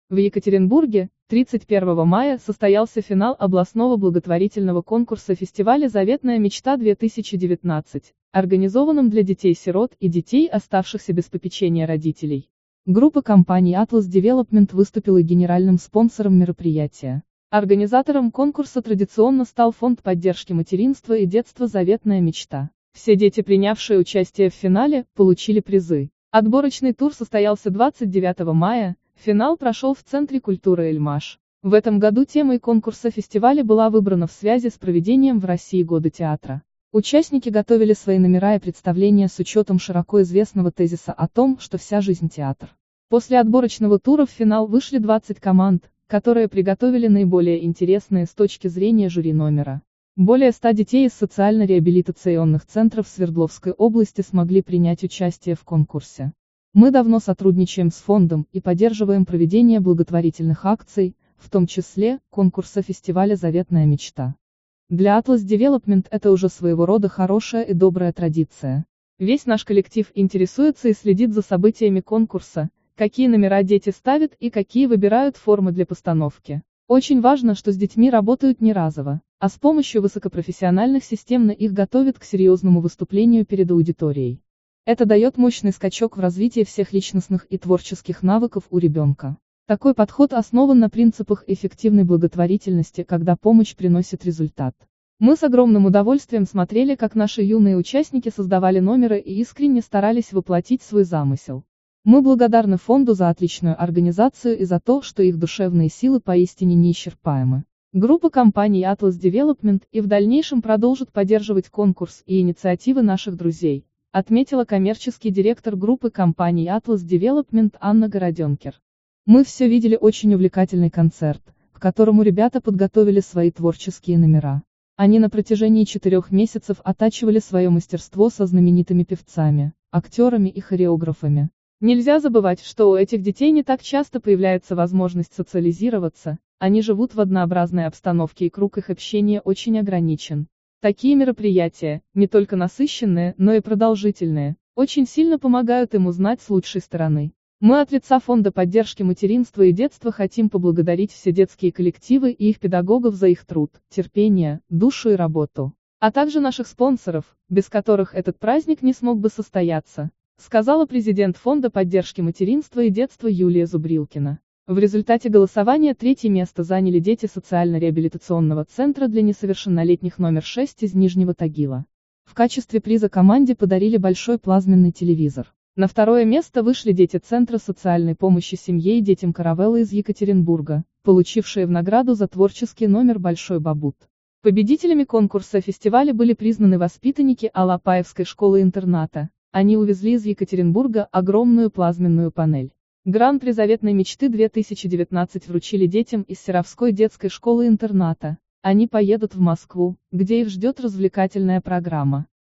В Екатеринбурге 31 мая состоялся финал областного благотворительного конкурса фестиваля «Заветная мечта-2019», организованном для детей-сирот и детей, оставшихся без попечения родителей. Группа компаний Atlas Development выступила генеральным спонсором мероприятия. Организатором конкурса традиционно стал Фонд поддержки материнства и детства «Заветная мечта». Все дети, принявшие участие в финале, получили призы. Отборочный тур состоялся 29 мая, финал прошел в Центре культуры «Эльмаш». В этом году темой конкурса фестиваля была выбрана в связи с проведением в России Года театра. Участники готовили свои номера и представления с учетом широко известного тезиса о том, что вся жизнь театр. После отборочного тура в финал вышли 20 команд, которые приготовили наиболее интересные с точки зрения жюри номера. Более 100 детей из социально-реабилитационных центров Свердловской области смогли принять участие в конкурсе. Мы давно сотрудничаем с фондом и поддерживаем проведение благотворительных акций, в том числе конкурса фестиваля «Заветная мечта». Для Atlas Development это уже своего рода хорошая и добрая традиция. Весь наш коллектив интересуется и следит за событиями конкурса, какие номера дети ставят и какие выбирают формы для постановки. Очень важно, что с детьми работают не разово, а с помощью высокопрофессиональных системно их готовят к серьезному выступлению перед аудиторией. Это дает мощный скачок в развитии всех личностных и творческих навыков у ребенка. Такой подход основан на принципах эффективной благотворительности, когда помощь приносит результат. Мы с огромным удовольствием смотрели, как наши юные участники создавали номеры и искренне старались воплотить свой замысел. Мы благодарны фонду за отличную организацию и за то, что их душевные силы поистине неисчерпаемы. Группа компаний Atlas Development и в дальнейшем продолжит поддерживать конкурс и инициативы наших друзей, отметила коммерческий директор группы компаний Atlas Development Анна Городенкер. Мы все видели очень увлекательный концерт, к которому ребята подготовили свои творческие номера. Они на протяжении 4 месяцев оттачивали свое мастерство со знаменитыми певцами, актерами и хореографами. Нельзя забывать, что у этих детей не так часто появляется возможность социализироваться, они живут в однообразной обстановке и круг их общения очень ограничен. Такие мероприятия, не только насыщенные, но и продолжительные, очень сильно помогают им узнать с лучшей стороны. Мы от лица Фонда поддержки материнства и детства хотим поблагодарить все детские коллективы и их педагогов за их труд, терпение, душу и работу. А также наших спонсоров, без которых этот праздник не смог бы состояться, сказала президент Фонда поддержки материнства и детства Юлия Зубрилкина. В результате голосования 3-е место заняли дети социально-реабилитационного центра для несовершеннолетних номер 6 из Нижнего Тагила. В качестве приза команде подарили большой плазменный телевизор. На 2-е место вышли дети Центра социальной помощи семье и детям Каравеллы из Екатеринбурга, получившие в награду за творческий номер «Большой бабут». Победителями конкурса фестиваля были признаны воспитанники Алапаевской школы-интерната. Они увезли из Екатеринбурга огромную плазменную панель. Гран-при «Заветной мечты-2019» вручили детям из Серовской детской школы-интерната. Они поедут в Москву, где их ждет развлекательная программа.